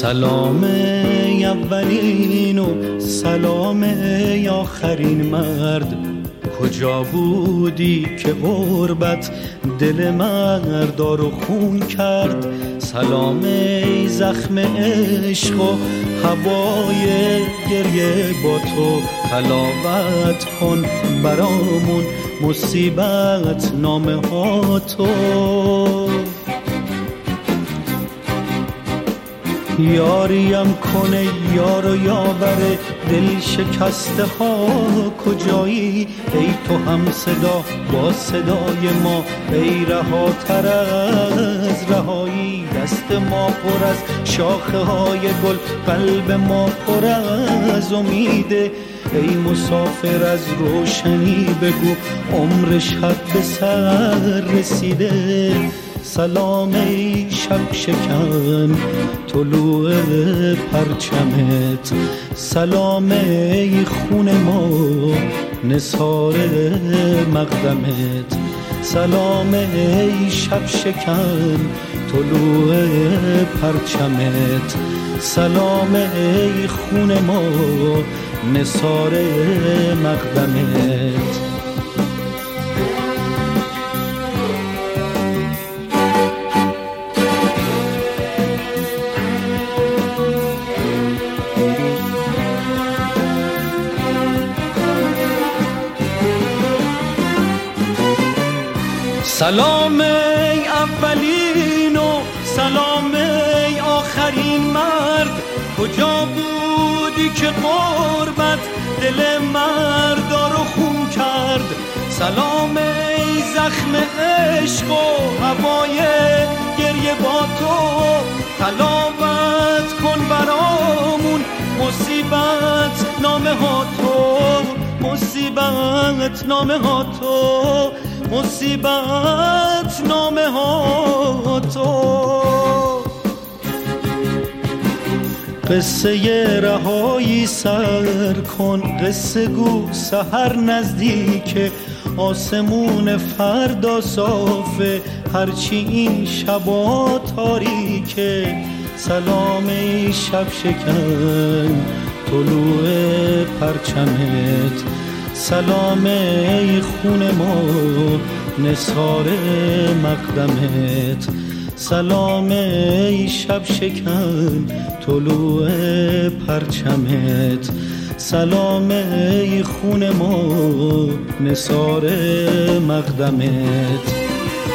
سلام اولین و سلام آخرین مرد، کجا بودی که غربت دل مردار رو خون کرد؟ سلام ای زخم عشق و هوای گریه، با تو تلاوت کن برامون مصیبت نامه ها تو. یاریم کنه یار و یاور دل شکسته ها، کجایی ای تو هم صدا با صدای ما، ای رهاتر از رهایی. دست ما پر از شاخه های گل، قلب ما پر از امیده، ای مسافر از روشنی بگو عمر شب به سر رسیده. سلام ای شب شکن طلوع پرچمت، سلام ای خون ما نثار مقدمت، سلام ای شب شکن طلوع پرچمت، سلام ای خون ما نثار مقدمت. سلام ای اولین و سلام ای آخرین مرد، کجا بودی که غربت دل مردار رو خون کرد؟ سلام ای زخم عشق و هوای گریه، با تو تلاوت کن برامون مصیبت نامه ها تو، مصیبت نامه ها تو، مصیبت نامه ها تو. قصه رهایی سر کن، قصه گو سحر نزدیکه، آسمون فردا صافه هرچی این شبا تاریکه. سلام ای شب شکن طلوع پرچمت، سلام ای خون ما نثار مقدمت، سلام ای شب شکن طلوع پرچمت، سلام ای خون ما نثار مقدمت.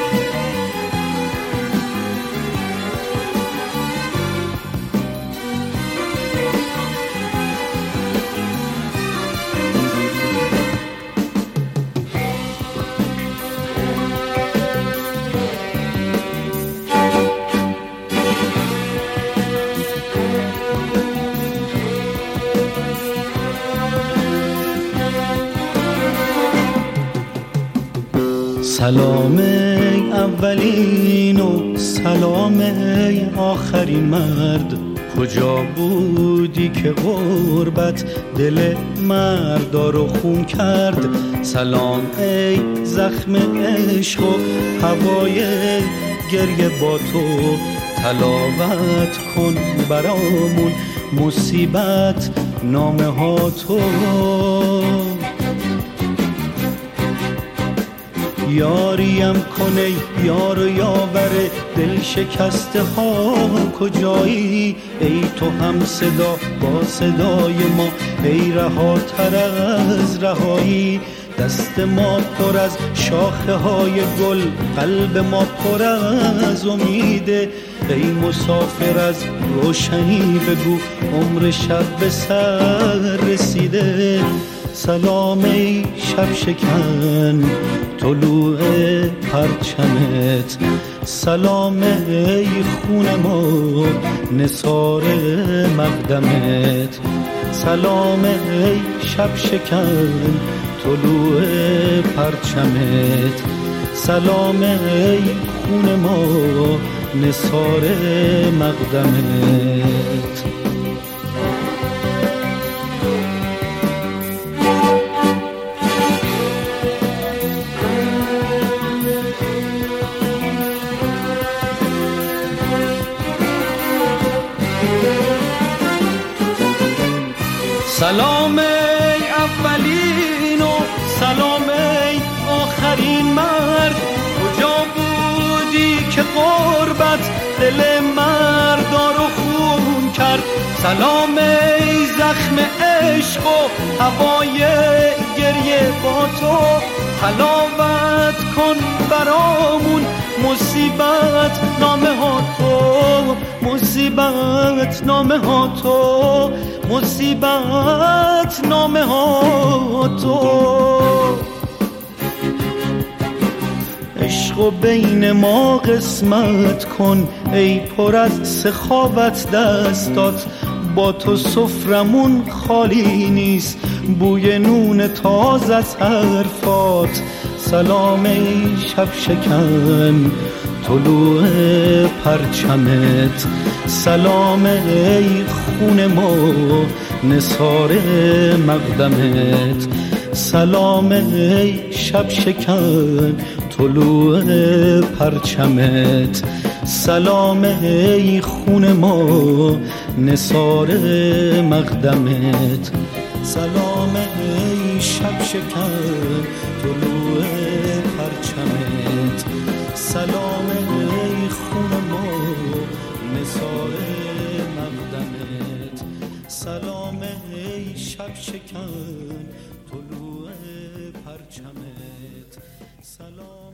سلام ای اولین و سلام ای آخرین مرد، کجا بودی که غربت دل مردار رو خون کرد؟ سلام ای زخم عشق و هوای گریه، با تو تلاوت کن برامون مصیبت نامه ها تو. یاریم کنه یار و یاور دل شکسته ها، کجایی ای تو هم صدا با صدای ما، ای رهاتر از رهایی. دست ما پر از شاخه های گل، قلب ما پر از امیده، ای مسافر از روشنی بگو عمر شب به سر رسیده. سلام ای شب شکن طلوع پرچمت، سلام ای خون ما نثار مقدمت، سلام ای شب شکن طلوع پرچمت، سلام ای خون ما نثار مقدمت. سلام ای اولین و سلام ای آخرین مرد، کجا بودی که غربت دل مردا رو خون کرد؟ سلام ای زخم عشق و هوای گریه با تو، حلاوت کن برامون مصیبت نامه ها تو، مصیبت نامه ها تو، مصیبت نامه ها تو. عشق بین ما قسمت کن ای پر از سخاوت دستات، با تو سفرمون خالی نیست، بوی نون تازه از حرفات. سلام ای شب شکن طلوع پرچمت، سلام ای خون ما نثار مقدمت، سلام ای شب شکن طلوع پرچمت، سلام ای خون ما نثار مقدمت، سلام ای شب شکن طلوع پرچمت، سلام ای خون ما نثار مقدمت، سلام ای شب شکن طلوع پرچمت، سلام